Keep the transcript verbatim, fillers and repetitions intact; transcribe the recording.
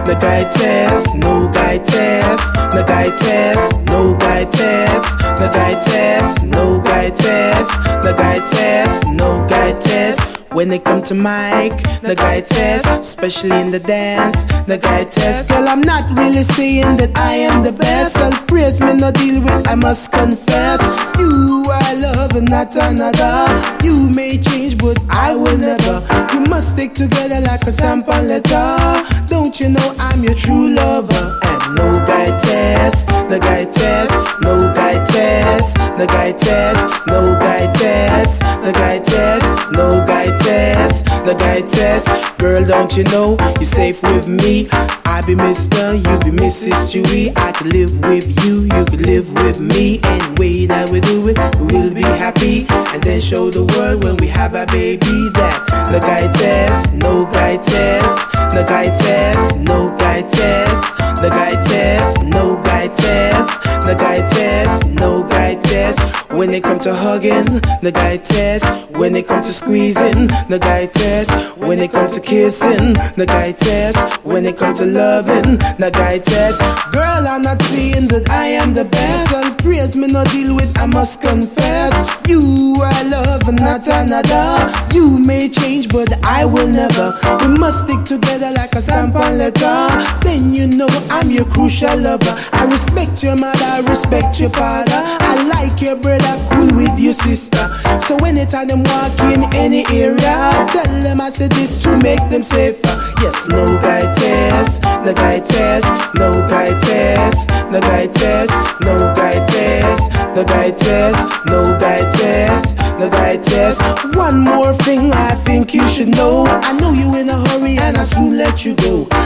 no guy test, no guy test, no guy test, no guy test, no guy test, no guy test, no guy test, no guy test. When they come to mic, the guy test, especially in the dance, the guy test. Girl, I'm not really saying that I am the best. Self-praise me no deal with, I must confess. You I love and not another. You may change but I will never. We must stick together like a stamp and letter. Don't you know I'm your true lover? And no guy test, the guy test, no guy test, the guy test, no guy test, the guy test, no guy test, the guy test. Girl, don't you know you're safe with me? I be Mister, you be Missus Chewy. I could live with you, you could live with me. Any way that we do it, we'll be happy. And then show the world when we have a baby that the guy test, no guy test, the guy test, no guy test, the guy test, no guy test, the guy test, no guy test. When it come to hugging, the guy test. When it comes to squeezing, the guy test. When it comes to kissing, the guy test. When it comes to loving, the guy test. Girl, I'm not saying that I am the best. And praise me no deal with, I must confess. You I love and not another. You may change but I will never. We must stick together like a stamp and letter. Then you know I'm your crucial lover. I respect your mother, I respect your father. I like your brother, cool with your sister. So anytime them walk in any area, tell them I said this to make them safer. Yes, no guy test, the guy test, no guy test, the guy test, no guy test, the guy test, no guy test, the guy test. One more thing I think you should know. I know you in a hurry and I soon let you go.